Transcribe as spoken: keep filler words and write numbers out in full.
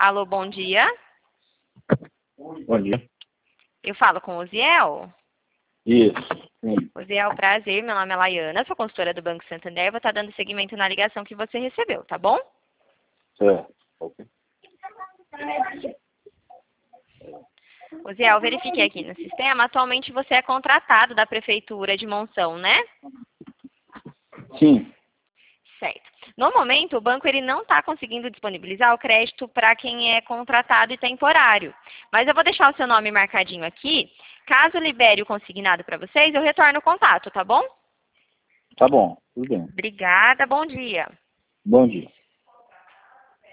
Alô, bom dia. Bom dia. Eu falo com o Ziel? Isso. Sim. Ziel, prazer. Meu nome é Laiana, sou consultora do Banco Santander. Eu vou estar dando seguimento na ligação que você recebeu, tá bom? Certo. Ok. Ziel, verifiquei aqui no sistema. Atualmente você é contratado da Prefeitura de Monção, né? Sim. Certo. No momento, o banco ele não está conseguindo disponibilizar o crédito para quem é contratado e temporário. Mas eu vou deixar o seu nome marcadinho aqui. Caso libere o consignado para vocês, eu retorno o contato, tá bom? Tá bom. Tudo bem. Obrigada, bom dia. Bom dia.